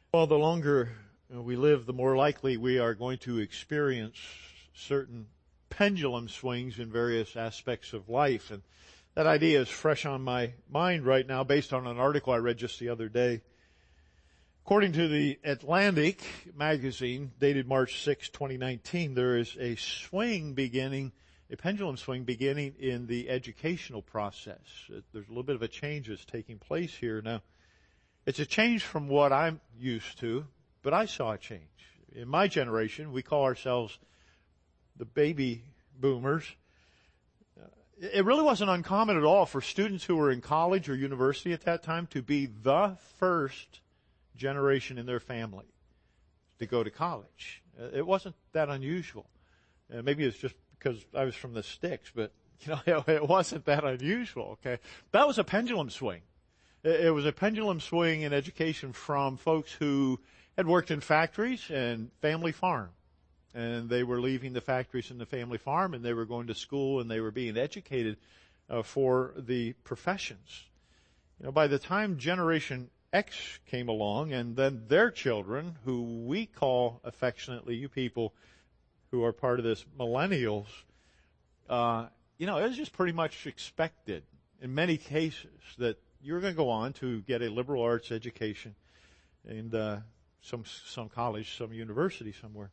Well, the longer we live, the more likely we are going to experience certain pendulum swings in various aspects of life. And that idea is fresh on my mind right now based on an article I read just the other day. According to the Atlantic magazine, dated March 6, 2019, there is a pendulum swing beginning in the educational process. There's a little bit of a change that's taking place here. Now, it's a change from what I'm used to, but I saw a change. In my generation, we call ourselves the baby boomers. It really wasn't uncommon at all for students who were in college or university at that time to be the first generation in their family to go to college. It wasn't that unusual. Maybe it's just because I was from the sticks, but it wasn't that unusual. Okay, that was a pendulum swing. It was a pendulum swing in education from folks who had worked in factories and family farm. And they were leaving the factories and the family farm, and they were going to school, and they were being educated for the professions. By the time Generation X came along, and then their children, who we call affectionately, you people who are part of this, millennials, it was just pretty much expected in many cases that you're going to go on to get a liberal arts education and some college, some university somewhere.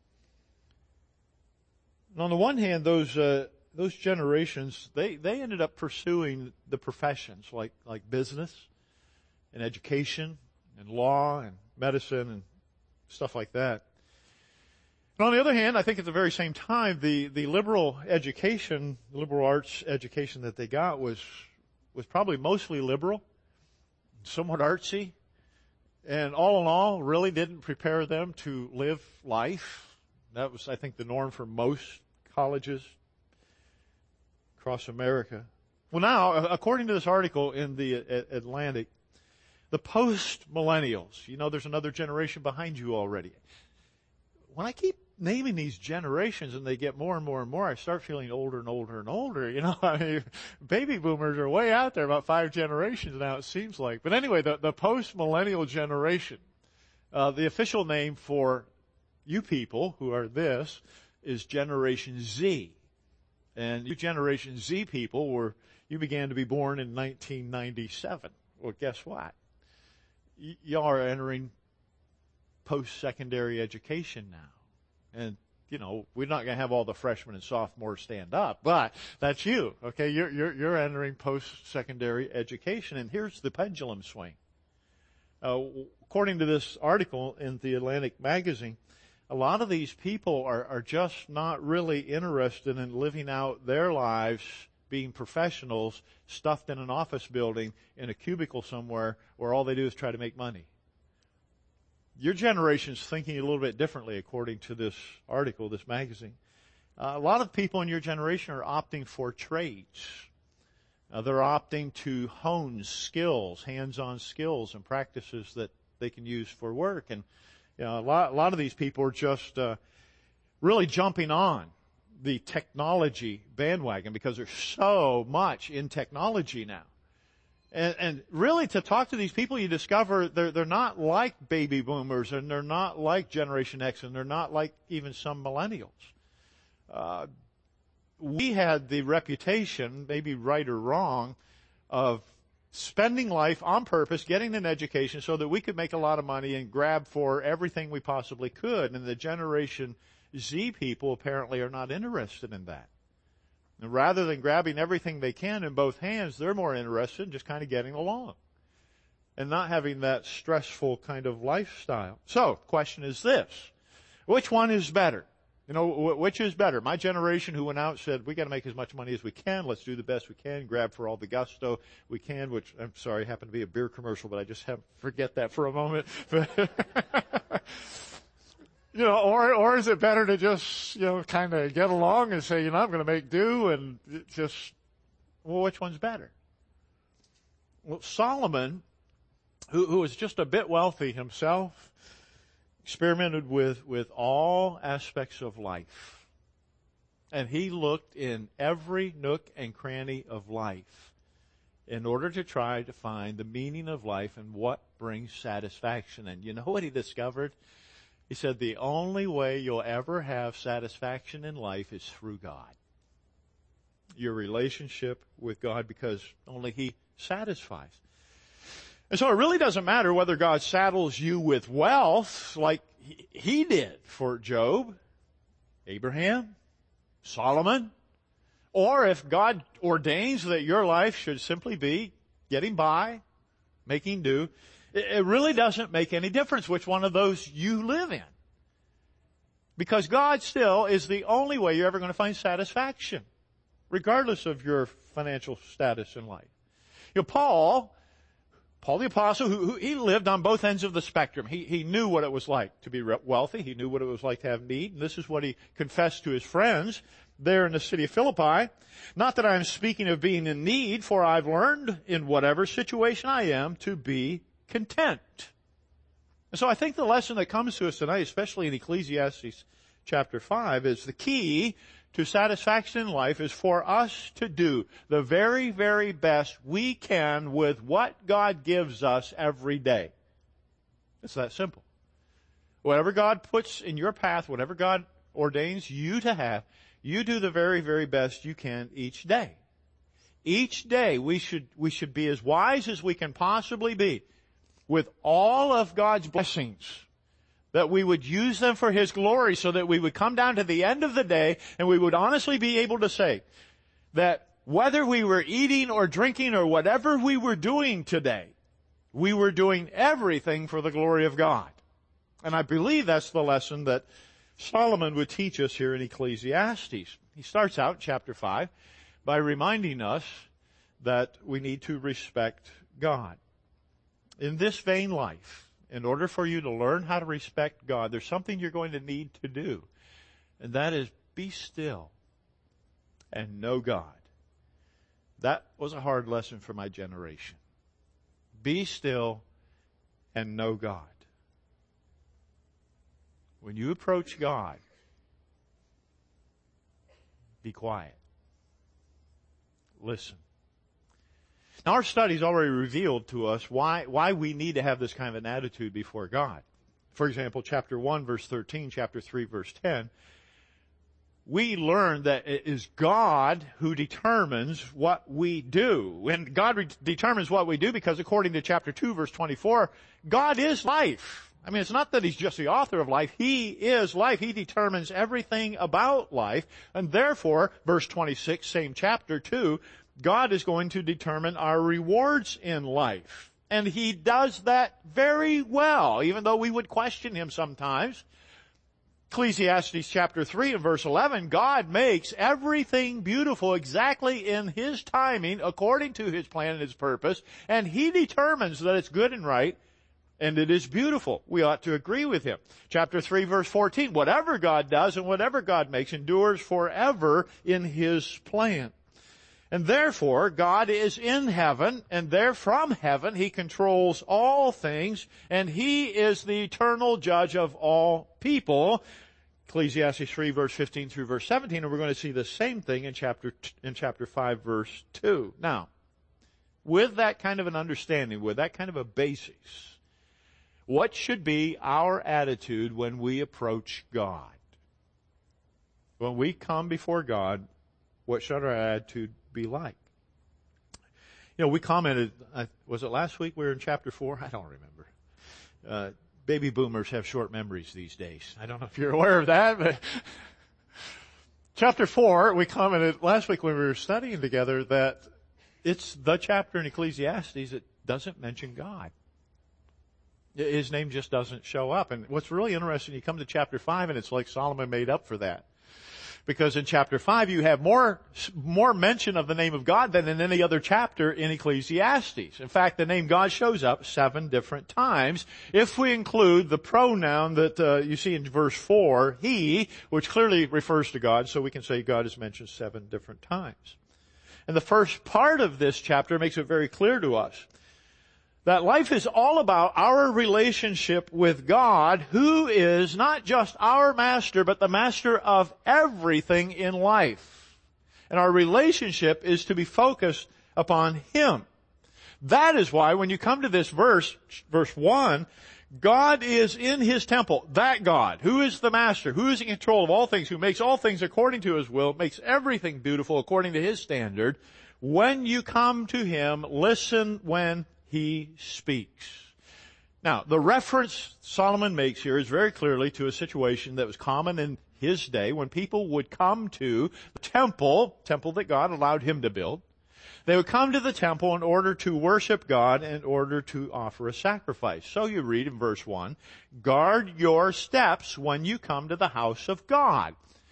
And on the one hand, those generations, they ended up pursuing the professions like business and education and law and medicine and stuff like that. And on the other hand, I think at the very same time, the liberal education, the liberal arts education that they got was probably mostly liberal, somewhat artsy, and all in all really didn't prepare them to live life. That was, I think, the norm for most colleges across America. Well, now, according to this article in the Atlantic, the post-millennials, there's another generation behind you already. When I keep naming these generations and they get more and more and more, I start feeling older and older and older. Baby boomers are way out there, about 5 generations now, it seems like. But anyway, the post-millennial generation, the official name for you people who are this is Generation Z. And you Generation Z people you began to be born in 1997. Well, guess what? Y'all are entering post-secondary education now. And, we're not going to have all the freshmen and sophomores stand up, but that's you, okay? You're entering post-secondary education, and here's the pendulum swing. According to this article in the Atlantic magazine, a lot of these people are just not really interested in living out their lives being professionals stuffed in an office building in a cubicle somewhere where all they do is try to make money. Your generation's thinking a little bit differently, according to this article, this magazine. A lot of people in your generation are opting for trades. They're opting to hone skills, hands-on skills and practices that they can use for work. And a lot of these people are just really jumping on the technology bandwagon because there's so much in technology now. And really, to talk to these people, you discover they're not like baby boomers, and they're not like Generation X, and they're not like even some millennials. We had the reputation, maybe right or wrong, of spending life on purpose, getting an education so that we could make a lot of money and grab for everything we possibly could. And the Generation Z people apparently are not interested in that. And rather than grabbing everything they can in both hands, they're more interested in just kind of getting along and not having that stressful kind of lifestyle. So, the question is this. Which one is better? Which is better? My generation who went out and said, we got to make as much money as we can. Let's do the best we can. Grab for all the gusto we can, which, I'm sorry, happened to be a beer commercial, but I just forget that for a moment. Or is it better to just, kind of get along and say, I'm going to make do and which one's better? Well, Solomon, who was just a bit wealthy himself, experimented with all aspects of life. And he looked in every nook and cranny of life. in order to try to find the meaning of life and what brings satisfaction. And you know what he discovered? He said the only way you'll ever have satisfaction in life is through God. Your relationship with God, because only He satisfies. And so it really doesn't matter whether God saddles you with wealth like He did for Job, Abraham, Solomon, or if God ordains that your life should simply be getting by, making do. It really doesn't make any difference which one of those you live in. Because God still is the only way you're ever going to find satisfaction, regardless of your financial status in life. You know, Paul the Apostle, who he lived on both ends of the spectrum. He knew what it was like to be wealthy. He knew what it was like to have need. And this is what he confessed to his friends there in the city of Philippi. Not that I'm speaking of being in need, for I've learned in whatever situation I am to be content. And so I think the lesson that comes to us tonight, especially in Ecclesiastes chapter 5, is the key to satisfaction in life is for us to do the very, very best we can with what God gives us every day. It's that simple. Whatever God puts in your path, whatever God ordains you to have, you do the very, very best you can each day. Each day we should be as wise as we can possibly be with all of God's blessings, that we would use them for His glory, so that we would come down to the end of the day and we would honestly be able to say that whether we were eating or drinking or whatever we were doing today, we were doing everything for the glory of God. And I believe that's the lesson that Solomon would teach us here in Ecclesiastes. He starts out in chapter 5 by reminding us that we need to respect God. In this vain life, in order for you to learn how to respect God, there's something you're going to need to do. And that is be still and know God. That was a hard lesson for my generation. Be still and know God. When you approach God, be quiet. Listen. Now, our study's already revealed to us why we need to have this kind of an attitude before God. For example, chapter 1, verse 13, chapter 3, verse 10, we learn that it is God who determines what we do. And God determines what we do because according to chapter 2, verse 24, God is life. I mean, it's not that He's just the author of life. He is life. He determines everything about life. And therefore, verse 26, same chapter 2, God is going to determine our rewards in life. And He does that very well, even though we would question Him sometimes. Ecclesiastes chapter 3 and verse 11, God makes everything beautiful exactly in His timing, according to His plan and His purpose, and He determines that it's good and right, and it is beautiful. We ought to agree with Him. Chapter 3 verse 14, whatever God does and whatever God makes endures forever in His plan. And therefore, God is in heaven, and there from heaven He controls all things, and He is the eternal judge of all people. Ecclesiastes 3 verse 15 through verse 17, and we're going to see the same thing in chapter 5 verse 2. Now, with that kind of an understanding, with that kind of a basis, what should be our attitude when we approach God? When we come before God, what should our attitude be like? You know, we commented, was it last week we were in chapter 4? I don't remember. Baby boomers have short memories these days. I don't know if you're aware of that, but chapter 4, we commented last week when we were studying together that it's the chapter in Ecclesiastes that doesn't mention God. His name just doesn't show up. And what's really interesting, you come to chapter 5 and it's like Solomon made up for that. Because in chapter 5 you have more mention of the name of God than in any other chapter in Ecclesiastes. In fact, the name God shows up 7 different times if we include the pronoun that you see in verse 4, He, which clearly refers to God, so we can say God is mentioned 7 different times. And the first part of this chapter makes it very clear to us that life is all about our relationship with God, who is not just our master, but the master of everything in life. And our relationship is to be focused upon Him. That is why when you come to this verse 1, God is in His temple. That God, who is the master, who is in control of all things, who makes all things according to His will, makes everything beautiful according to His standard. When you come to Him, listen when He speaks. Now, the reference Solomon makes here is very clearly to a situation that was common in his day when people would come to the temple that God allowed him to build. They would come to the temple in order to worship God, in order to offer a sacrifice. So you read in verse 1, guard your steps when you come to the house of God.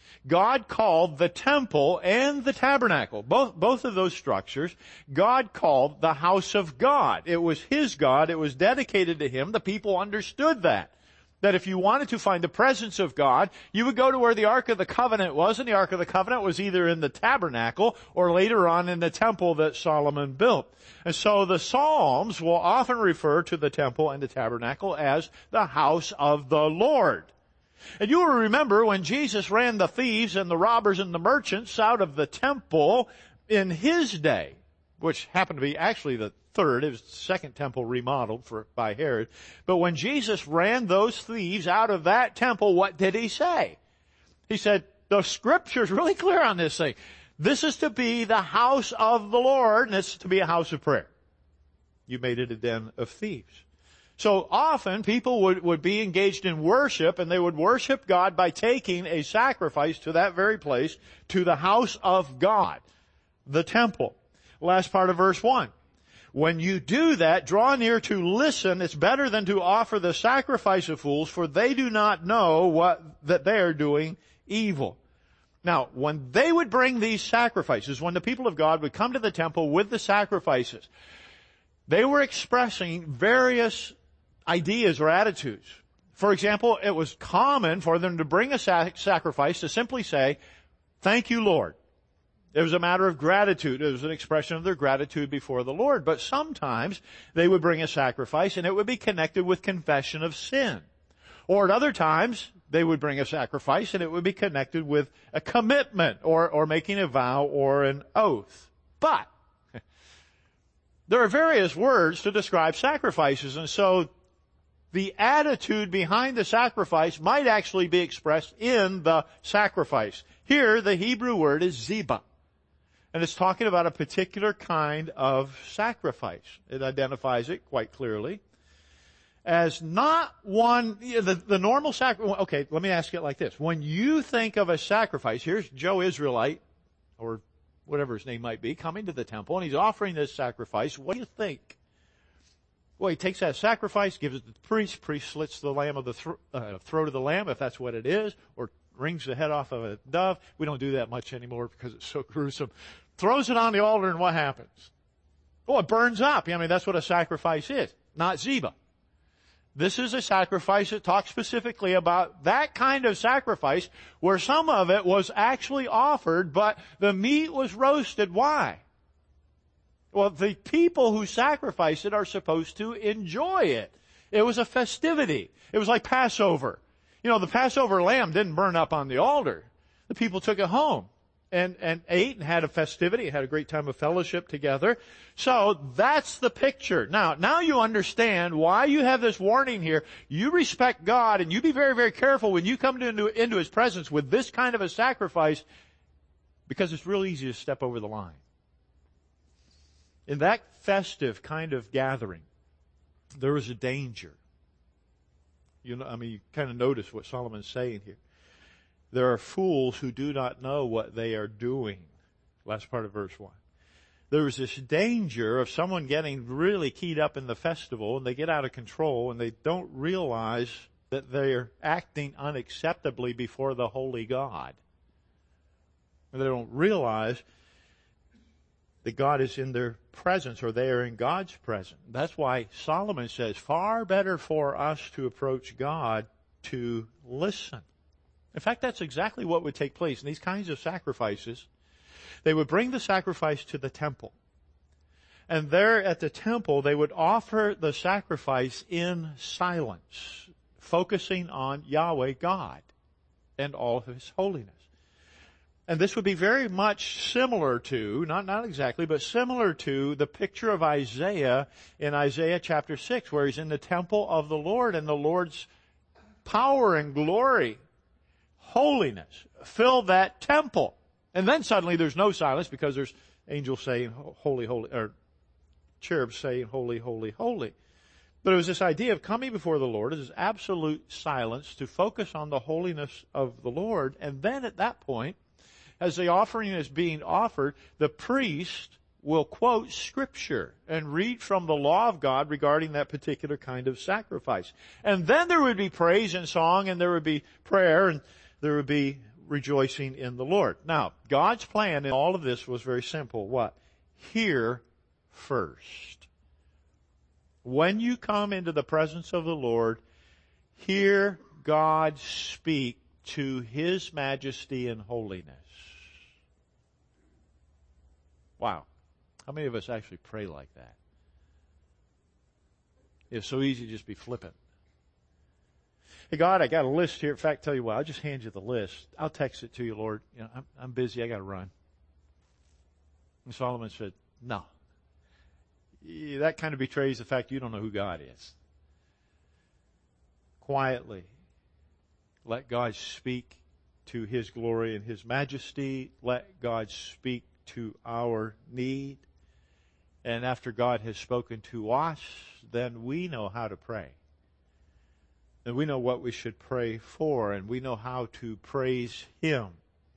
God called the temple and the tabernacle, both of those structures, God called the house of God. It was His God. It was dedicated to Him. The people understood that. That if you wanted to find the presence of God, you would go to where the Ark of the Covenant was, and the Ark of the Covenant was either in the tabernacle or later on in the temple that Solomon built. And so the Psalms will often refer to the temple and the tabernacle as the house of the Lord. And you will remember when Jesus ran the thieves and the robbers and the merchants out of the temple in His day, which happened to be actually the third. It was the second temple remodeled by Herod. But when Jesus ran those thieves out of that temple, what did He say? He said, the Scripture's really clear on this thing. This is to be the house of the Lord, and it's to be a house of prayer. You made it a den of thieves. So often people would be engaged in worship, and they would worship God by taking a sacrifice to that very place, to the house of God, the temple. Last part of verse 1. When you do that, draw near to listen. It's better than to offer the sacrifice of fools, for they do not know that they are doing evil. Now, when they would bring these sacrifices, when the people of God would come to the temple with the sacrifices, they were expressing various ideas or attitudes. For example, it was common for them to bring a sacrifice to simply say, thank you, Lord. It was a matter of gratitude. It was an expression of their gratitude before the Lord. But sometimes they would bring a sacrifice and it would be connected with confession of sin. Or at other times, they would bring a sacrifice and it would be connected with a commitment or making a vow or an oath. But there are various words to describe sacrifices, and so the attitude behind the sacrifice might actually be expressed in the sacrifice. Here, the Hebrew word is ziba. And it's talking about a particular kind of sacrifice. It identifies it quite clearly as not one, the normal sacrifice. Okay, let me ask it like this. When you think of a sacrifice, here's Joe Israelite, or whatever his name might be, coming to the temple, and he's offering this sacrifice. What do you think? Well, he takes that sacrifice, gives it to the priest. Priest slits the lamb of the throat of the lamb, if that's what it is, or wrings the head off of a dove. We don't do that much anymore because it's so gruesome. Throws it on the altar, and what happens? Oh, it burns up. I mean, that's what a sacrifice is, not ziba. This is a sacrifice that talks specifically about that kind of sacrifice where some of it was actually offered, but the meat was roasted. Why? Well, the people who sacrifice it are supposed to enjoy it. It was a festivity. It was like Passover. You know, the Passover lamb didn't burn up on the altar. The people took it home and ate and had a festivity, had a great time of fellowship together. So that's the picture. Now you understand why you have this warning here. You respect God, and you be very, very careful when you come into His presence with this kind of a sacrifice, because it's real easy to step over the line. In that festive kind of gathering, there was a danger. You kind of notice what Solomon's saying here. There are fools who do not know what they are doing. Last part of verse 1. There was this danger of someone getting really keyed up in the festival, and they get out of control, and they don't realize that they're acting unacceptably before the holy God. And they don't realize that God is in their presence, or they are in God's presence. That's why Solomon says, far better for us to approach God to listen. In fact, that's exactly what would take place in these kinds of sacrifices. They would bring the sacrifice to the temple. And there at the temple, they would offer the sacrifice in silence, focusing on Yahweh God and all of His holiness. And this would be very much similar to, not exactly, but similar to the picture of Isaiah in Isaiah chapter 6, where he's in the temple of the Lord, and the Lord's power and glory, holiness, fill that temple. And then suddenly there's no silence because there's angels saying, holy, holy, or cherubs saying, holy, holy, holy. But it was this idea of coming before the Lord, this absolute silence to focus on the holiness of the Lord, and then at that point, as the offering is being offered, the priest will quote Scripture and read from the law of God regarding that particular kind of sacrifice. And then there would be praise and song, and there would be prayer, and there would be rejoicing in the Lord. Now, God's plan in all of this was very simple. What? Hear first. When you come into the presence of the Lord, hear God speak to His majesty and holiness. Wow. How many of us actually pray like that? It's so easy to just be flippant. Hey, God, I got a list here. In fact, tell you what, I'll just hand you the list. I'll text it to you, Lord. You know, I'm busy. I got to run. And Solomon said, no. That kind of betrays the fact you don't know who God is. Quietly, let God speak to His glory and His majesty. Let God speak to our need. And after God has spoken to us, then we know how to pray. And we know what we should pray for, and we know how to praise Him.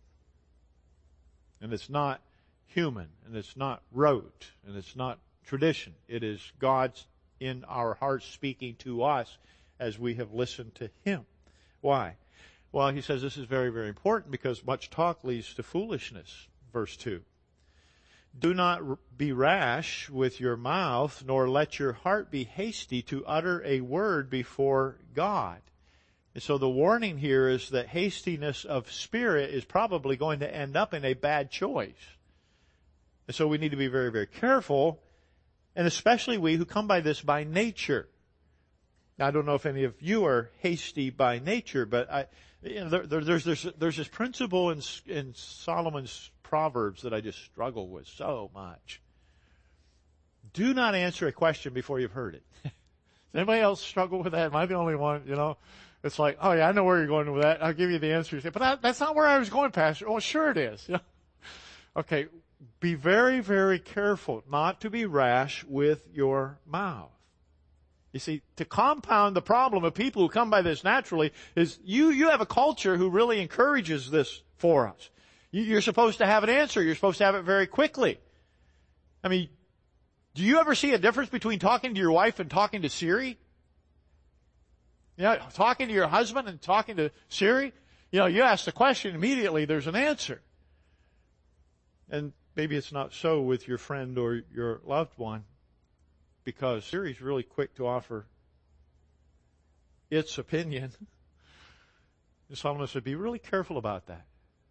And it's not human, and it's not rote, and it's not tradition. It is God's in our hearts speaking to us as we have listened to Him. Why? Well, he says this is very, very important because much talk leads to foolishness. Verse 2. Do not be rash with your mouth, nor let your heart be hasty to utter a word before God. And so the warning here is that hastiness of spirit is probably going to end up in a bad choice. And so we need to be very, very careful, and especially we who come by this by nature. Now, I don't know if any of you are hasty by nature, but there's this principle in Solomon's Proverbs that I just struggle with so much. Do not answer a question before you've heard it. Does anybody else struggle with that? Am I the only one? You know, it's like, oh yeah, I know where you're going with that. I'll give you the answer. You say, but that's not where I was going, Pastor. Oh, sure it is. Yeah. Okay, be very, very careful not to be rash with your mouth. You see, to compound the problem of people who come by this naturally is you have a culture who really encourages this for us. You're supposed to have an answer. You're supposed to have it very quickly. I mean, do you ever see a difference between talking to your wife and talking to Siri? You know, talking to your husband and talking to Siri? You know, you ask the question, immediately there's an answer. And maybe it's not so with your friend or your loved one, because Siri's really quick to offer its opinion. And Solomon said, be really careful about that.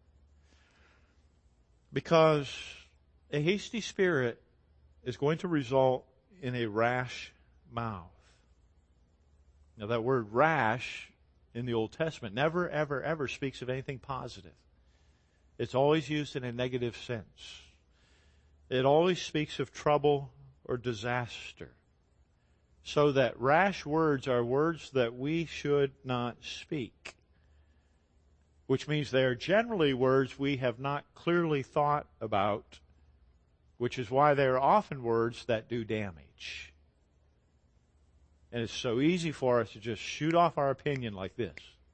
Because a hasty spirit is going to result in a rash mouth. Now that word rash in the Old Testament never, ever, ever speaks of anything positive. It's always used in a negative sense. It always speaks of trouble or disaster. So that rash words are words that we should not speak. Which means they are generally words we have not clearly thought about, which is why they are often words that do damage. And it's so easy for us to just shoot off our opinion like this.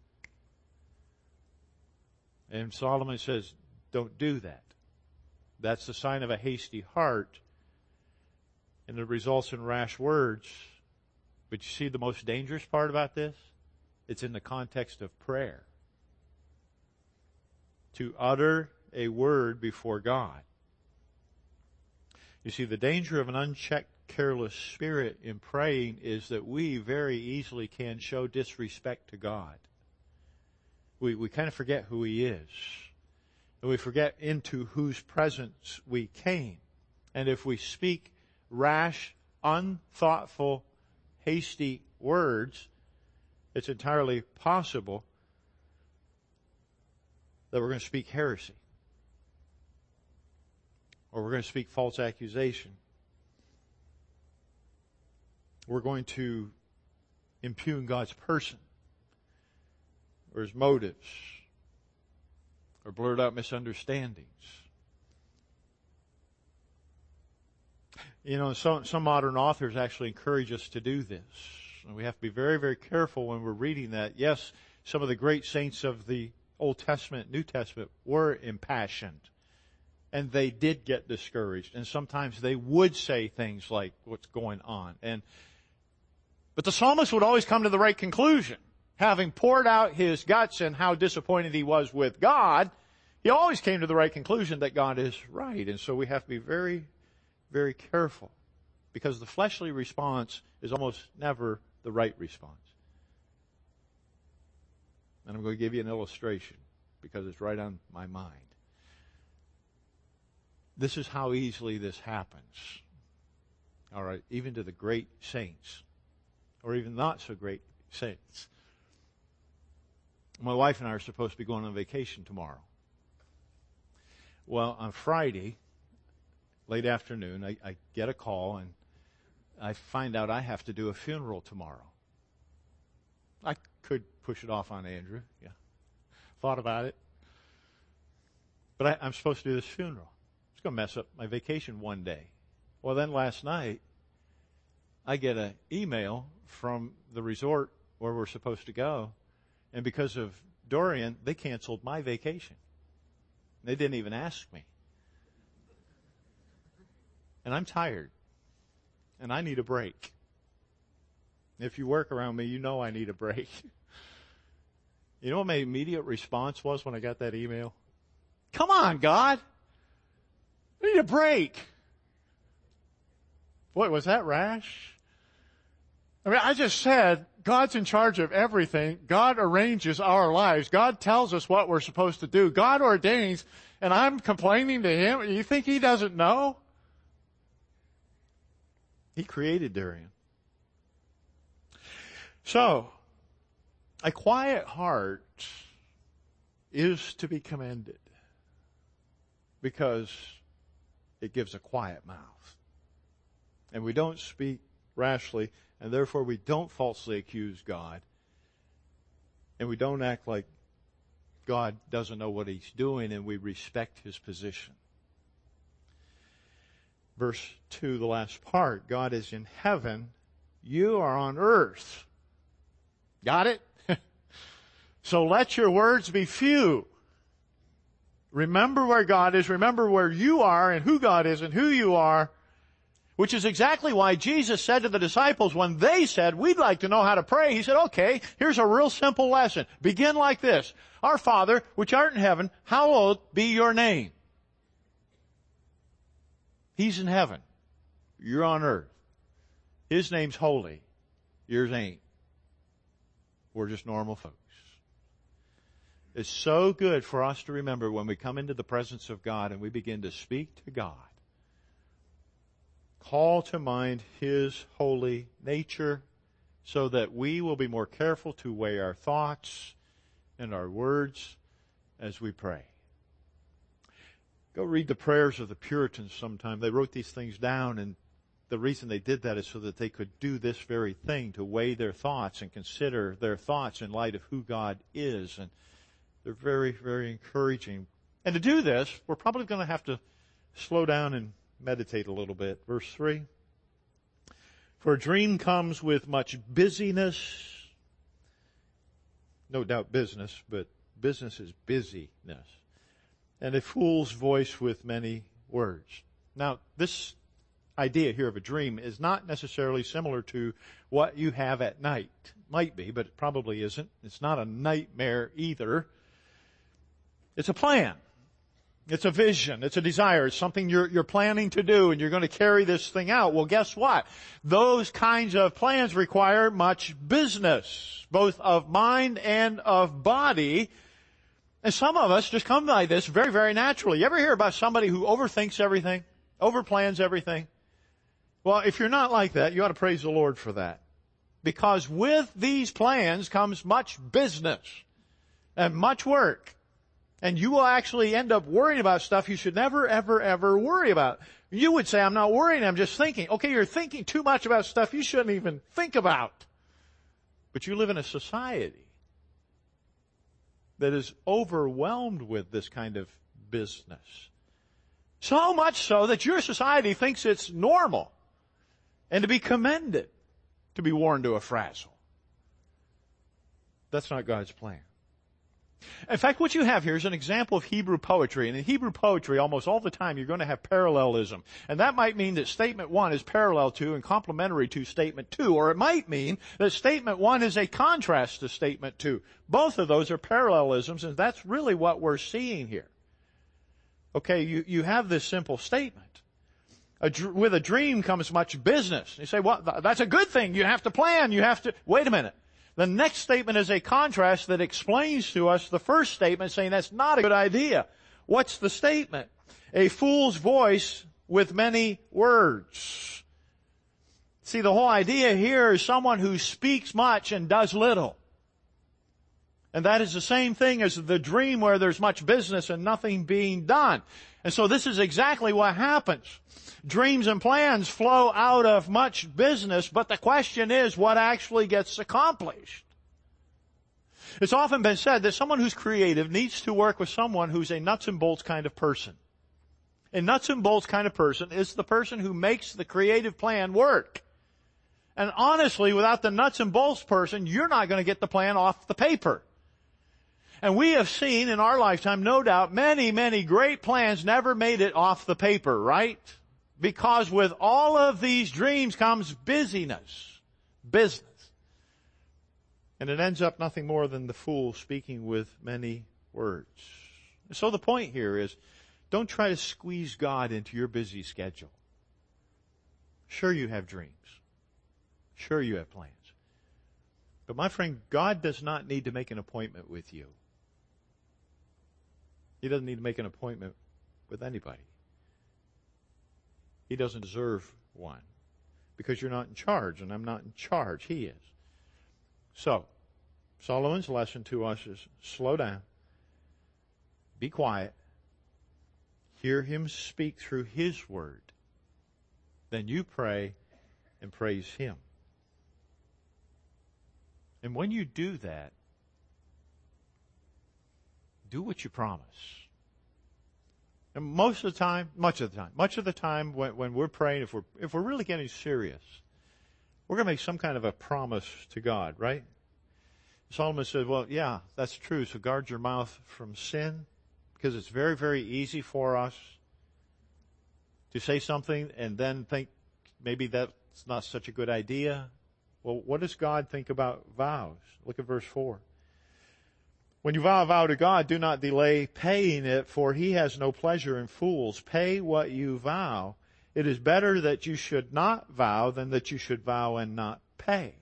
And Solomon says, don't do that. That's the sign of a hasty heart, and it results in rash words. But you see the most dangerous part about this? It's in the context of prayer. To utter a word before God. You see, the danger of an unchecked, careless spirit in praying is that we very easily can show disrespect to God. We kind of forget who He is. And we forget into whose presence we came. And if we speak rash, unthoughtful, hasty words, it's entirely possible that we're going to speak heresy. or we're going to speak false accusation. We're going to impugn God's person or His motives or blurt out misunderstandings. You know, some modern authors actually encourage us to do this. And we have to be very, very careful when we're reading that. Yes, some of the great saints of the Old Testament, New Testament were impassioned. And they did get discouraged. And sometimes they would say things like, what's going on? But the psalmist would always come to the right conclusion. Having poured out his guts and how disappointed he was with God, he always came to the right conclusion that God is right. And so we have to be very, very careful, because the fleshly response is almost never the right response. And I'm going to give you an illustration because it's right on my mind. This is how easily this happens. All right, even to the great saints, or even not so great saints. My wife and I are supposed to be going on vacation tomorrow. Well, on Friday, late afternoon, I get a call and I find out I have to do a funeral tomorrow. I could push it off on Andrew. Yeah, thought about it. But I'm supposed to do this funeral. It's going to mess up my vacation one day. Well, then last night, I get an email from the resort where we're supposed to go, and because of Dorian, they canceled my vacation. They didn't even ask me. And I'm tired. And I need a break. If you work around me, you know I need a break. You know what my immediate response was when I got that email? Come on, God. I need a break. Boy, was that rash? I mean, I just said, God's in charge of everything. God arranges our lives. God tells us what we're supposed to do. God ordains, and I'm complaining to Him. You think He doesn't know? He created Darian. So, a quiet heart is to be commended because it gives a quiet mouth. And we don't speak rashly, and therefore we don't falsely accuse God. And we don't act like God doesn't know what He's doing, and we respect His position. Verse 2, the last part, God is in heaven, you are on earth. Got it? So let your words be few. Remember where God is, remember where you are and who God is and who you are, which is exactly why Jesus said to the disciples when they said, we'd like to know how to pray, He said, okay, here's a real simple lesson. Begin like this. Our Father, which art in heaven, hallowed be your name. He's in heaven. You're on earth. His name's holy. Yours ain't. We're just normal folks. It's so good for us to remember when we come into the presence of God and we begin to speak to God. Call to mind His holy nature so that we will be more careful to weigh our thoughts and our words as we pray. Go read the prayers of the Puritans sometime. They wrote these things down, and the reason they did that is so that they could do this very thing, to weigh their thoughts and consider their thoughts in light of who God is. And they're very, very encouraging. And to do this, we're probably going to have to slow down and meditate a little bit. Verse 3. For a dream comes with much busyness. No doubt business, but business is busyness. And a fool's voice with many words. Now, this idea here of a dream is not necessarily similar to what you have at night. Might be, but it probably isn't. It's not a nightmare either. It's a plan. It's a vision. It's a desire. It's something you're planning to do, and you're going to carry this thing out. Well, guess what? Those kinds of plans require much business, both of mind and of body. And some of us just come by this very, very naturally. You ever hear about somebody who overthinks everything, overplans everything? Well, if you're not like that, you ought to praise the Lord for that. Because with these plans comes much business and much work And you will actually end up worrying about stuff you should never, ever, ever worry about. You would say, I'm not worrying, I'm just thinking. Okay, you're thinking too much about stuff you shouldn't even think about. But you live in a society that is overwhelmed with this kind of business. So much so that your society thinks it's normal and to be commended to be worn to a frazzle. That's not God's plan. In fact, what you have here is an example of Hebrew poetry. And in Hebrew poetry, almost all the time, you're going to have parallelism. And that might mean that statement 1 is parallel to and complementary to statement 2. Or it might mean that statement 1 is a contrast to statement 2. Both of those are parallelisms, and that's really what we're seeing here. Okay, you have this simple statement. With a dream comes much business. You say, well, that's a good thing. You have to plan. You have to... Wait a minute. The next statement is a contrast that explains to us the first statement, saying that's not a good idea. What's the statement? A fool's voice with many words. See, the whole idea here is someone who speaks much and does little. And that is the same thing as the dream where there's much business and nothing being done. And so this is exactly what happens. Dreams and plans flow out of much business, but the question is what actually gets accomplished. It's often been said that someone who's creative needs to work with someone who's a nuts and bolts kind of person. A nuts and bolts kind of person is the person who makes the creative plan work. And honestly, without the nuts and bolts person, you're not going to get the plan off the paper. And we have seen in our lifetime, no doubt, many, many great plans never made it off the paper, right? Because with all of these dreams comes busyness, business. And it ends up nothing more than the fool speaking with many words. So the point here is, don't try to squeeze God into your busy schedule. Sure, you have dreams. Sure, you have plans. But my friend, God does not need to make an appointment with you. He doesn't need to make an appointment with anybody. He doesn't deserve one. Because you're not in charge, and I'm not in charge. He is. So, Solomon's lesson to us is slow down. Be quiet. Hear him speak through his word. Then you pray and praise him. And when you do that, do what you promise. And much of the time when we're praying, if we're really getting serious, we're going to make some kind of a promise to God, right? Solomon said, well, yeah, that's true. So guard your mouth from sin, because it's very, very easy for us to say something and then think maybe that's not such a good idea. Well, what does God think about vows? Look at verse 4. When you vow a vow to God, do not delay paying it, for he has no pleasure in fools. Pay what you vow. It is better that you should not vow than that you should vow and not pay.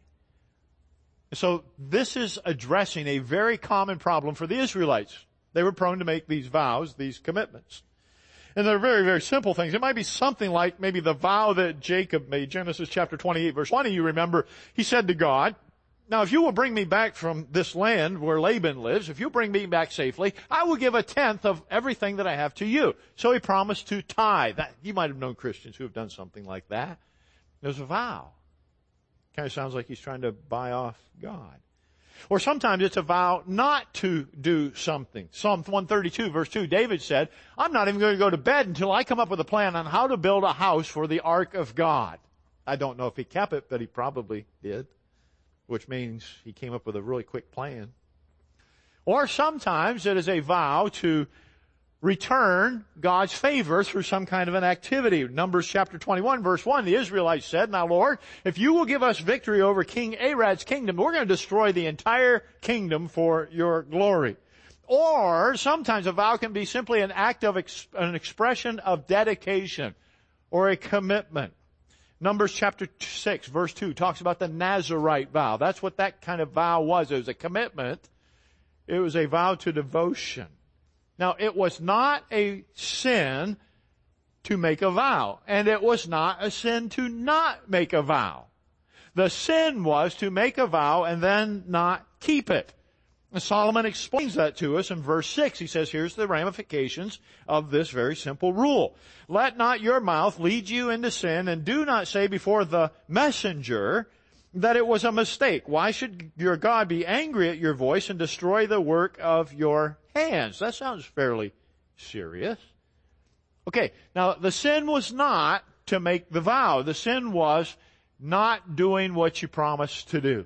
So this is addressing a very common problem for the Israelites. They were prone to make these vows, these commitments. And they're very, very simple things. It might be something like maybe the vow that Jacob made, Genesis chapter 28, verse 20, you remember, he said to God, now if you will bring me back from this land where Laban lives, if you bring me back safely, I will give 1/10 of everything that I have to you. So he promised to tithe. You might have known Christians who have done something like that. It was a vow. Kind of sounds like he's trying to buy off God. Or sometimes it's a vow not to do something. Psalm 132 verse 2, David said, I'm not even going to go to bed until I come up with a plan on how to build a house for the ark of God. I don't know if he kept it, but he probably did, which means he came up with a really quick plan. Or sometimes it is a vow to return God's favor through some kind of an activity. Numbers chapter 21 verse 1, the Israelites said, now Lord, if you will give us victory over King Arad's kingdom, we're going to destroy the entire kingdom for your glory. Or sometimes a vow can be simply an act of an expression of dedication or a commitment. Numbers chapter 6 verse 2 talks about the Nazirite vow. That's what that kind of vow was. It was a commitment. It was a vow to devotion. Now, it was not a sin to make a vow, and it was not a sin to not make a vow. The sin was to make a vow and then not keep it. And Solomon explains that to us in verse 6. He says, here's the ramifications of this very simple rule. Let not your mouth lead you into sin, and do not say before the messenger that it was a mistake. Why should your God be angry at your voice and destroy the work of your hands? That sounds fairly serious. Okay, now the sin was not to make the vow. The sin was not doing what you promised to do.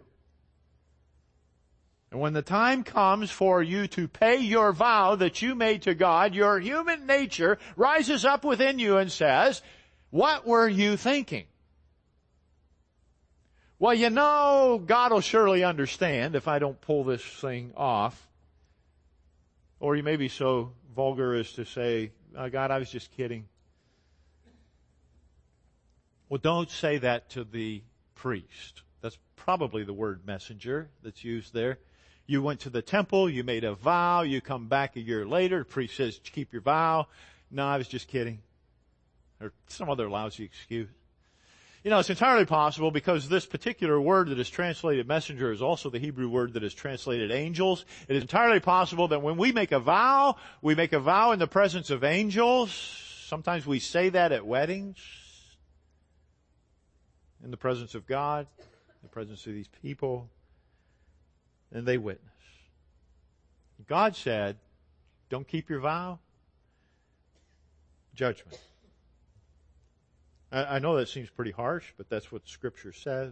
And when the time comes for you to pay your vow that you made to God, your human nature rises up within you and says, what were you thinking? Well, you know, God will surely understand if I don't pull this thing off. Or you may be so vulgar as to say, oh, God, I was just kidding. Well, don't say that to the priest. That's probably the word messenger that's used there. You went to the temple, you made a vow, you come back a year later, the priest says, keep your vow. No, I was just kidding. Or some other lousy excuse. You know, it's entirely possible because this particular word that is translated messenger is also the Hebrew word that is translated angels. It is entirely possible that when we make a vow in the presence of angels. Sometimes we say that at weddings. In the presence of God, in the presence of these people. And they witness. God said, don't keep your vow. Judgment. I know that seems pretty harsh, but that's what Scripture says.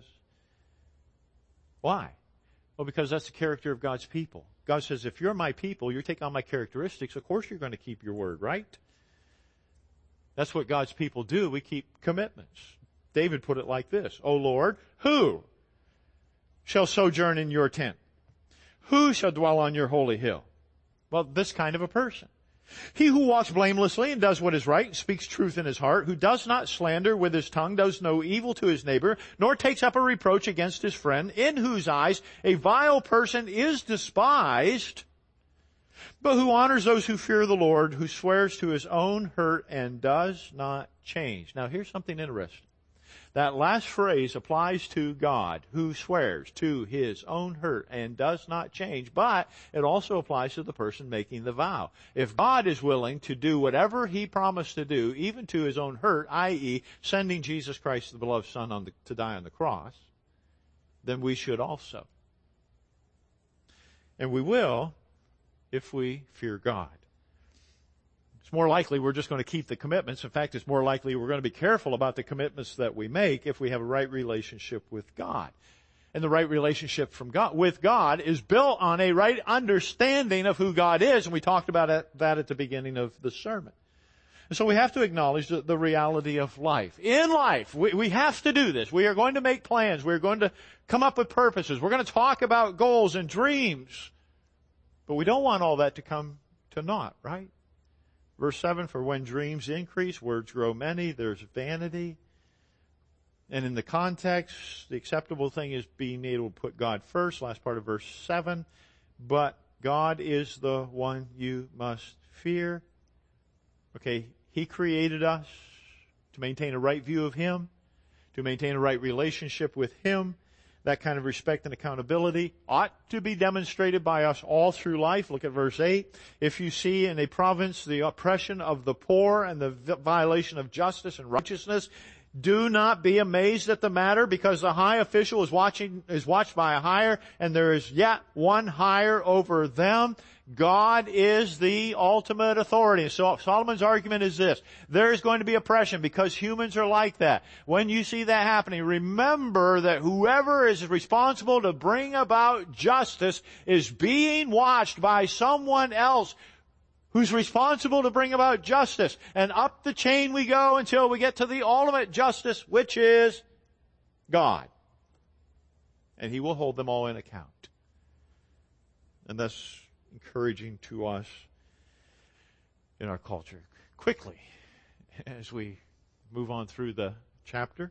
Why? Well, because that's the character of God's people. God says, if you're my people, you take on my characteristics, of course you're going to keep your word, right? That's what God's people do. We keep commitments. David put it like this, O Lord, who shall sojourn in your tent? Who shall dwell on your holy hill? Well, this kind of a person. He who walks blamelessly and does what is right, and speaks truth in his heart, who does not slander with his tongue, does no evil to his neighbor, nor takes up a reproach against his friend, in whose eyes a vile person is despised, but who honors those who fear the Lord, who swears to his own hurt and does not change. Now here's something interesting. That last phrase applies to God, who swears to his own hurt and does not change, but it also applies to the person making the vow. If God is willing to do whatever he promised to do, even to his own hurt, i.e., sending Jesus Christ, the beloved Son, to die on the cross, then we should also. And we will if we fear God. It's more likely we're just going to keep the commitments. In fact, it's more likely we're going to be careful about the commitments that we make if we have a right relationship with God. And the right relationship with God is built on a right understanding of who God is, and we talked about that at the beginning of the sermon. And so we have to acknowledge the reality of life. In life, we have to do this. We are going to make plans. We're going to come up with purposes. We're going to talk about goals and dreams. But we don't want all that to come to naught, right? Verse 7, for when dreams increase, words grow many, there's vanity. And in the context, the acceptable thing is being able to put God first, last part of verse 7. But God is the one you must fear. Okay, he created us to maintain a right view of him, to maintain a right relationship with him. That kind of respect and accountability ought to be demonstrated by us all through life. Look at verse 8. If you see in a province the oppression of the poor and the violation of justice and righteousness, do not be amazed at the matter, because the high official is watched by a higher, and there is yet one higher over them. God is the ultimate authority. So Solomon's argument is this. There is going to be oppression because humans are like that. When you see that happening, remember that whoever is responsible to bring about justice is being watched by someone else who's responsible to bring about justice. And up the chain we go until we get to the ultimate justice, which is God. And he will hold them all in account. And that's encouraging to us in our culture. Quickly, as we move on through the chapter,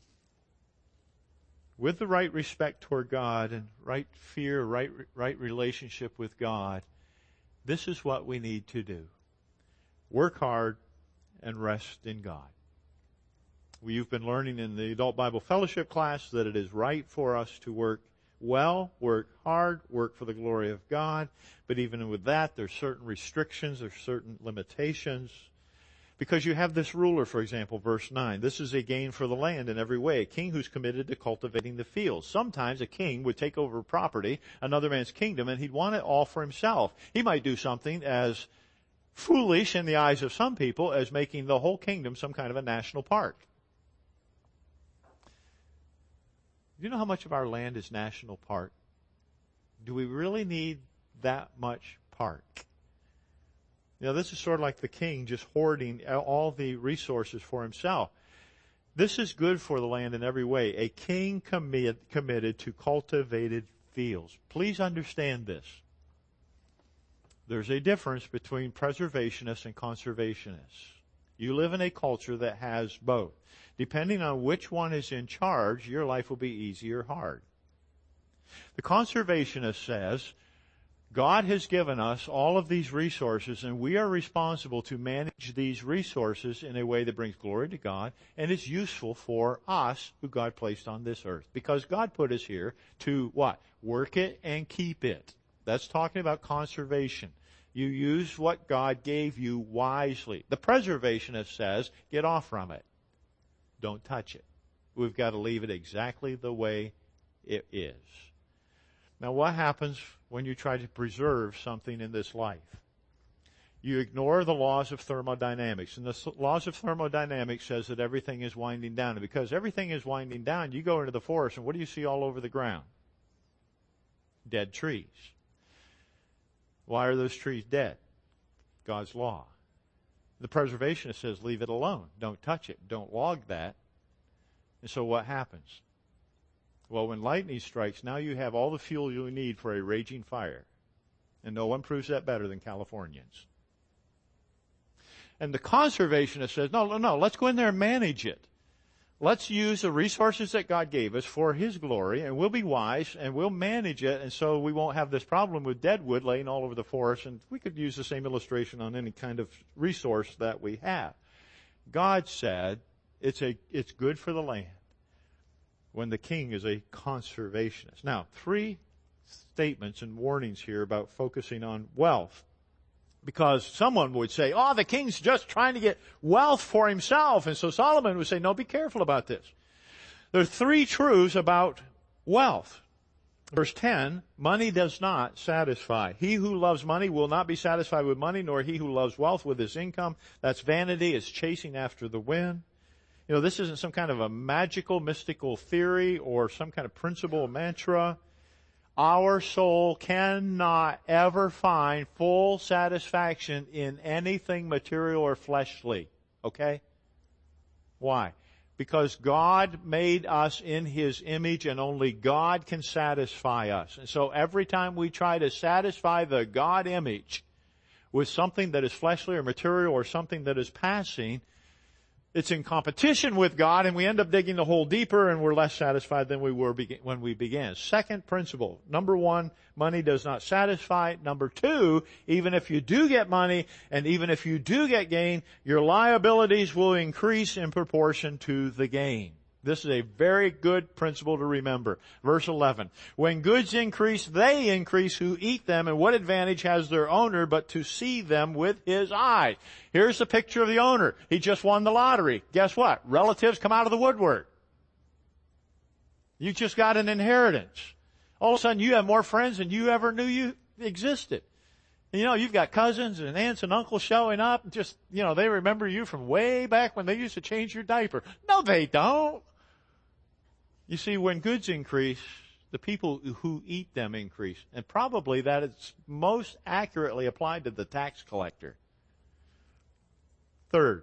with the right respect toward God and right fear, right relationship with God, this is what we need to do. Work hard and rest in God. You've been learning in the Adult Bible Fellowship class that it is right for us to work well, work hard, work for the glory of God. But even with that, there's certain restrictions, there's certain limitations. Because you have this ruler, for example, verse 9. This is a gain for the land in every way, a king who's committed to cultivating the fields. Sometimes a king would take over property, another man's kingdom, and he'd want it all for himself. He might do something as foolish in the eyes of some people as making the whole kingdom some kind of a national park. Do you know how much of our land is national park? Do we really need that much park? You know, this is sort of like the king just hoarding all the resources for himself. This is good for the land in every way. A king committed to cultivated fields. Please understand this. There's a difference between preservationists and conservationists. You live in a culture that has both. Depending on which one is in charge, your life will be easy or hard. The conservationist says, God has given us all of these resources, and we are responsible to manage these resources in a way that brings glory to God and is useful for us who God placed on this earth. Because God put us here to what? Work it and keep it. That's talking about conservation. You use what God gave you wisely. The preservationist says, get off from it. Don't touch it. We've got to leave it exactly the way it is. Now, what happens when you try to preserve something in this life? You ignore the laws of thermodynamics. And the laws of thermodynamics says that everything is winding down. And because everything is winding down, you go into the forest, and what do you see all over the ground? Dead trees. Why are those trees dead? God's law. The preservationist says, leave it alone. Don't touch it. Don't log that. And so what happens? Well, when lightning strikes, now you have all the fuel you need for a raging fire. And no one proves that better than Californians. And the conservationist says, no, let's go in there and manage it. Let's use the resources that God gave us for His glory, and we'll be wise, and we'll manage it, and so we won't have this problem with dead wood laying all over the forest, and we could use the same illustration on any kind of resource that we have. God said it's good for the land when the king is a conservationist. Now, 3 statements and warnings here about focusing on wealth. Because someone would say, the king's just trying to get wealth for himself. And so Solomon would say, no, be careful about this. There are 3 truths about wealth. Verse 10, money does not satisfy. He who loves money will not be satisfied with money, nor he who loves wealth with his income. That's vanity. It's chasing after the wind. You know, this isn't some kind of a magical, mystical theory or some kind of principle or mantra. Our soul cannot ever find full satisfaction in anything material or fleshly. Okay? Why? Because God made us in His image, and only God can satisfy us. And so every time we try to satisfy the God image with something that is fleshly or material or something that is passing, it's in competition with God, and we end up digging the hole deeper, and we're less satisfied than we were when we began. Second principle. Number 1, money does not satisfy. Number 2, even if you do get money, and even if you do get gain, your liabilities will increase in proportion to the gain. This is a very good principle to remember. Verse 11. When goods increase, they increase who eat them, and what advantage has their owner but to see them with his eye? Here's the picture of the owner. He just won the lottery. Guess what? Relatives come out of the woodwork. You just got an inheritance. All of a sudden you have more friends than you ever knew you existed. You know, you've got cousins and aunts and uncles showing up, and just, they remember you from way back when they used to change your diaper. No, they don't. You see, when goods increase, the people who eat them increase. And probably that is most accurately applied to the tax collector. Third,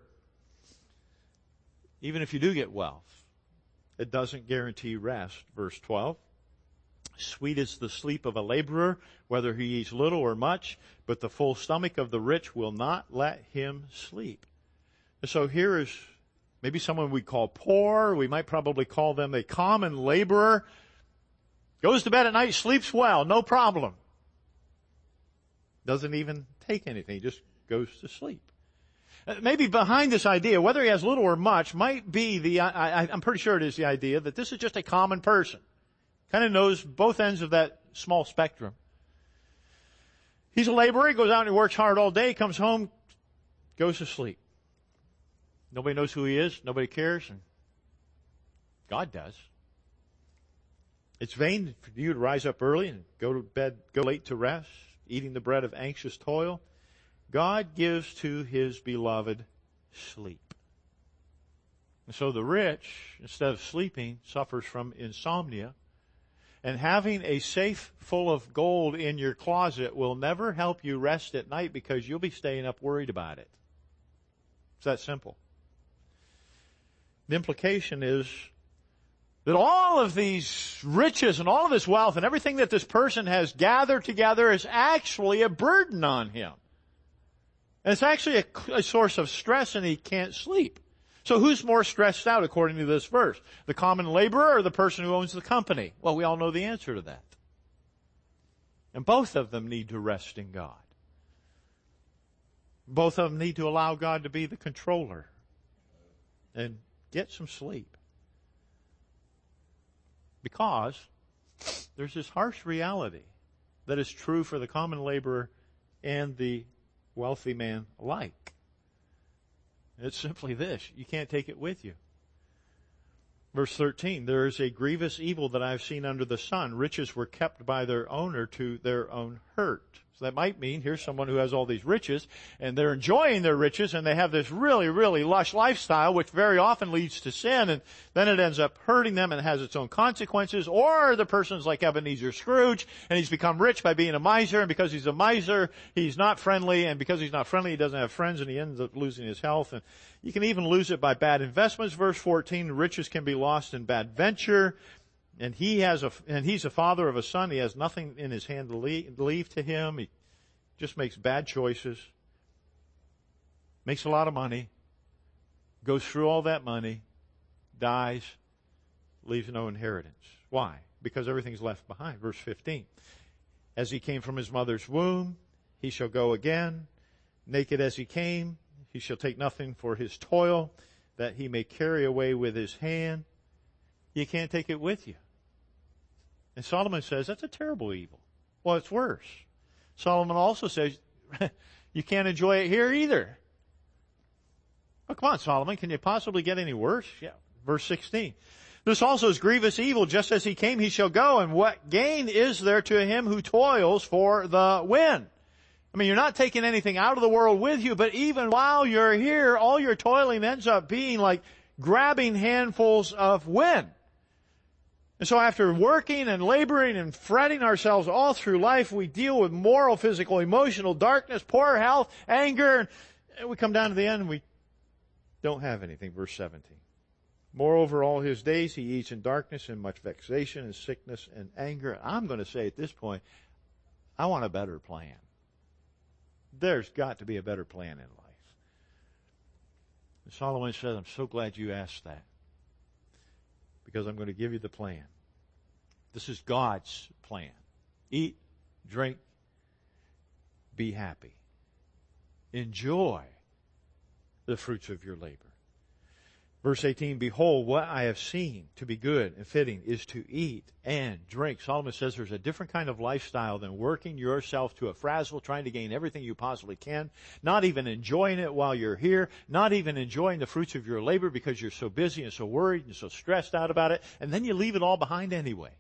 even if you do get wealth, it doesn't guarantee rest. Verse 12. Sweet is the sleep of a laborer, whether he eats little or much, but the full stomach of the rich will not let him sleep. And so here is maybe someone we call poor. We might probably call them a common laborer. Goes to bed at night, sleeps well, no problem. Doesn't even take anything, he just goes to sleep. Maybe behind this idea, whether he has little or much, might be I'm pretty sure it is the idea that this is just a common person. Kind of knows both ends of that small spectrum. He's a laborer. He goes out and he works hard all day, comes home, goes to sleep. Nobody knows who he is. Nobody cares. And God does. It's vain for you to rise up early and go to bed, go late to rest, eating the bread of anxious toil. God gives to His beloved sleep. And so the rich, instead of sleeping, suffers from insomnia. And having a safe full of gold in your closet will never help you rest at night because you'll be staying up worried about it. It's that simple. The implication is that all of these riches and all of this wealth and everything that this person has gathered together is actually a burden on him. And it's actually a source of stress, and he can't sleep. So who's more stressed out according to this verse? The common laborer or the person who owns the company? Well, we all know the answer to that. And both of them need to rest in God. Both of them need to allow God to be the controller and get some sleep. Because there's this harsh reality that is true for the common laborer and the wealthy man alike. It's simply this: you can't take it with you. Verse 13, there is a grievous evil that I've seen under the sun. Riches were kept by their owner to their own hurt. So that might mean here's someone who has all these riches, and they're enjoying their riches, and they have this really, really lush lifestyle, which very often leads to sin, and then it ends up hurting them and it has its own consequences. Or the person's like Ebenezer Scrooge, and he's become rich by being a miser, and because he's a miser, he's not friendly, and because he's not friendly, he doesn't have friends, and he ends up losing his health. And you can even lose it by bad investments. Verse 14, riches can be lost in bad venture. And he's a father of a son. He has nothing in his hand to leave to him. He just makes bad choices. Makes a lot of money. Goes through all that money. Dies. Leaves no inheritance. Why? Because everything's left behind. Verse 15. As he came from his mother's womb, he shall go again. Naked as he came, he shall take nothing for his toil, that he may carry away with his hand. You can't take it with you. And Solomon says that's a terrible evil. Well, it's worse. Solomon also says you can't enjoy it here either. Oh, come on, Solomon. Can you possibly get any worse? Yeah. Verse 16. This also is grievous evil. Just as he came, he shall go. And what gain is there to him who toils for the wind? I mean, you're not taking anything out of the world with you, but even while you're here, all your toiling ends up being like grabbing handfuls of wind. And so after working and laboring and fretting ourselves all through life, we deal with moral, physical, emotional darkness, poor health, anger, and we come down to the end and we don't have anything. Verse 17. Moreover, all his days he eats in darkness and much vexation and sickness and anger. I'm going to say at this point, I want a better plan. There's got to be a better plan in life. And Solomon says, I'm so glad you asked that, because I'm going to give you the plan. This is God's plan. Eat, drink, be happy. Enjoy the fruits of your labor. Verse 18, behold, what I have seen to be good and fitting is to eat and drink. Solomon says there's a different kind of lifestyle than working yourself to a frazzle, trying to gain everything you possibly can, not even enjoying it while you're here, not even enjoying the fruits of your labor because you're so busy and so worried and so stressed out about it, and then you leave it all behind anyway.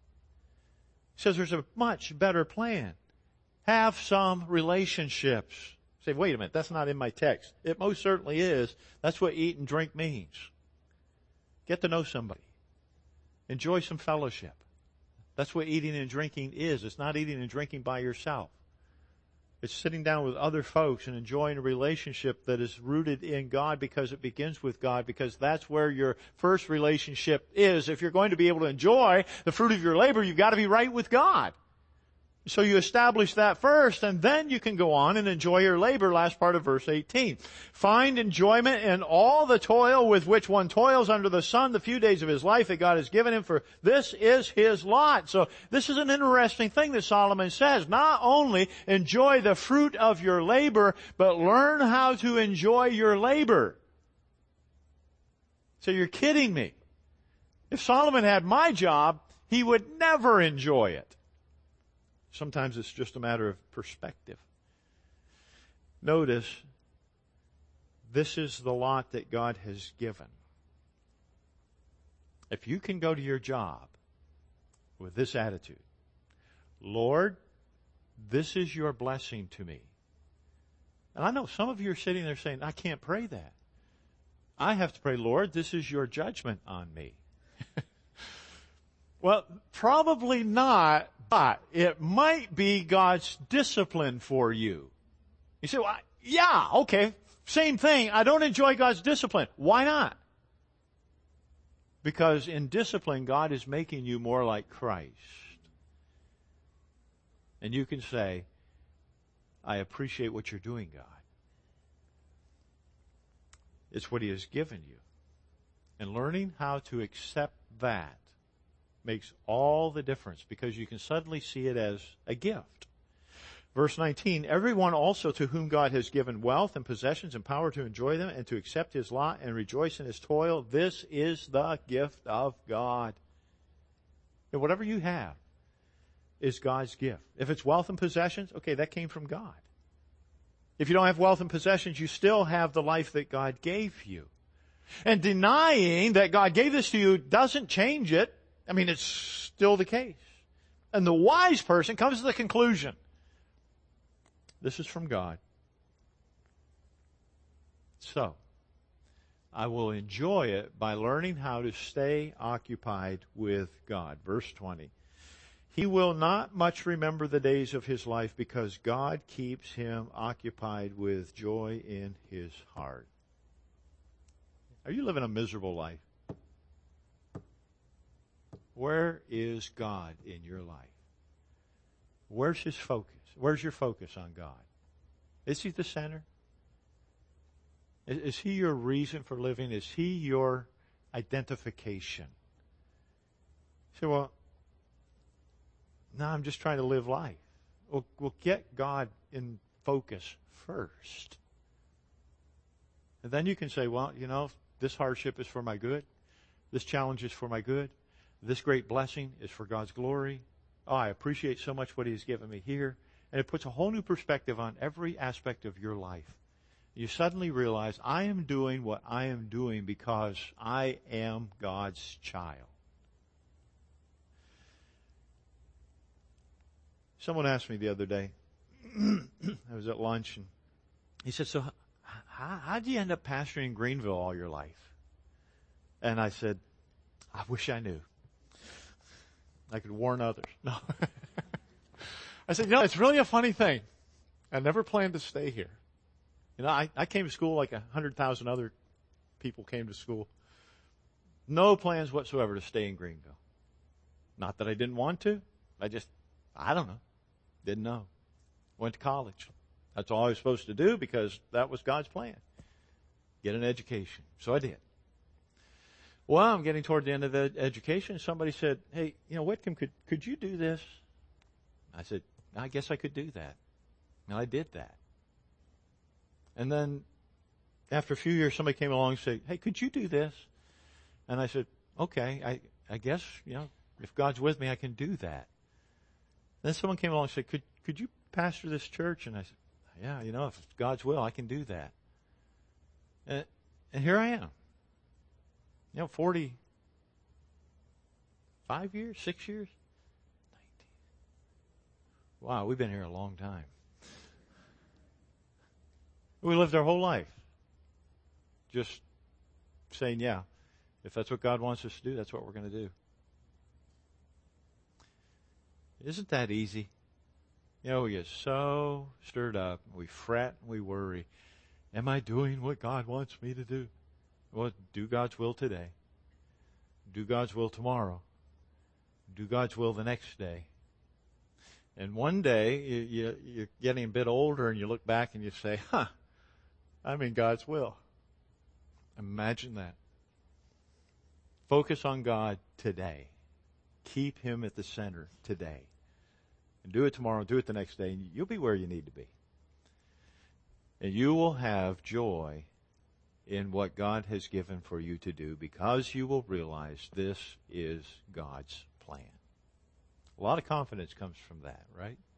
He says there's a much better plan. Have some relationships. Say, wait a minute, that's not in my text. It most certainly is. That's what eat and drink means. Get to know somebody. Enjoy some fellowship. That's what eating and drinking is. It's not eating and drinking by yourself. It's sitting down with other folks and enjoying a relationship that is rooted in God, because it begins with God, because that's where your first relationship is. If you're going to be able to enjoy the fruit of your labor, you've got to be right with God. So you establish that first, and then you can go on and enjoy your labor. Last part of verse 18. Find enjoyment in all the toil with which one toils under the sun the few days of his life that God has given him, for this is his lot. So this is an interesting thing that Solomon says. Not only enjoy the fruit of your labor, but learn how to enjoy your labor. So you're kidding me. If Solomon had my job, he would never enjoy it. Sometimes it's just a matter of perspective. Notice, this is the lot that God has given. If you can go to your job with this attitude, Lord, this is your blessing to me. And I know some of you are sitting there saying, I can't pray that. I have to pray, Lord, this is your judgment on me. Well, probably not, but it might be God's discipline for you. You say, well, yeah, okay, same thing. I don't enjoy God's discipline. Why not? Because in discipline, God is making you more like Christ. And you can say, I appreciate what you're doing, God. It's what He has given you. And learning how to accept that makes all the difference, because you can suddenly see it as a gift. Verse 19, everyone also to whom God has given wealth and possessions and power to enjoy them and to accept his lot and rejoice in his toil, this is the gift of God. And whatever you have is God's gift. If it's wealth and possessions, okay, that came from God. If you don't have wealth and possessions, you still have the life that God gave you. And denying that God gave this to you doesn't change it. I mean, it's still the case. And the wise person comes to the conclusion, this is from God. So, I will enjoy it by learning how to stay occupied with God. Verse 20. He will not much remember the days of his life because God keeps him occupied with joy in his heart. Are you living a miserable life? Where is God in your life? Where's His focus? Where's your focus on God? Is He the center? Is He your reason for living? Is He your identification? You say, well, no, I'm just trying to live life. Well, get God in focus first. And then you can say, well, you know, this hardship is for my good. This challenge is for my good. This great blessing is for God's glory. Oh, I appreciate so much what He's given me here. And it puts a whole new perspective on every aspect of your life. You suddenly realize, I am doing what I am doing because I am God's child. Someone asked me the other day, I was at lunch, and he said, so how did you end up pastoring in Greenville all your life? And I said, I wish I knew. I could warn others. No. I said, you know, it's really a funny thing. I never planned to stay here. You know, I came to school like 100,000 other people came to school. No plans whatsoever to stay in Greenville. Not that I didn't want to. I don't know. Didn't know. Went to college. That's all I was supposed to do because that was God's plan. Get an education. So I did. Well, I'm getting toward the end of the education. Somebody said, hey, you know, Whitcomb, could you do this? I said, I guess I could do that. And I did that. And then after a few years, somebody came along and said, hey, could you do this? And I said, okay, I guess, you know, if God's with me, I can do that. Then someone came along and said, could you pastor this church? And I said, yeah, you know, if it's God's will, I can do that. And here I am. You know, 45 years, 6 years? 19. Wow, we've been here a long time. We lived our whole life just saying, yeah, if that's what God wants us to do, that's what we're going to do. Isn't that easy? You know, we get so stirred up, we fret, we worry. Am I doing what God wants me to do? Well, do God's will today. Do God's will tomorrow. Do God's will the next day. And one day, you're getting a bit older and you look back and you say, I'm in God's will. Imagine that. Focus on God today. Keep Him at the center today. And do it tomorrow, do it the next day, and you'll be where you need to be. And you will have joy in what God has given for you to do because you will realize this is God's plan. A lot of confidence comes from that, right?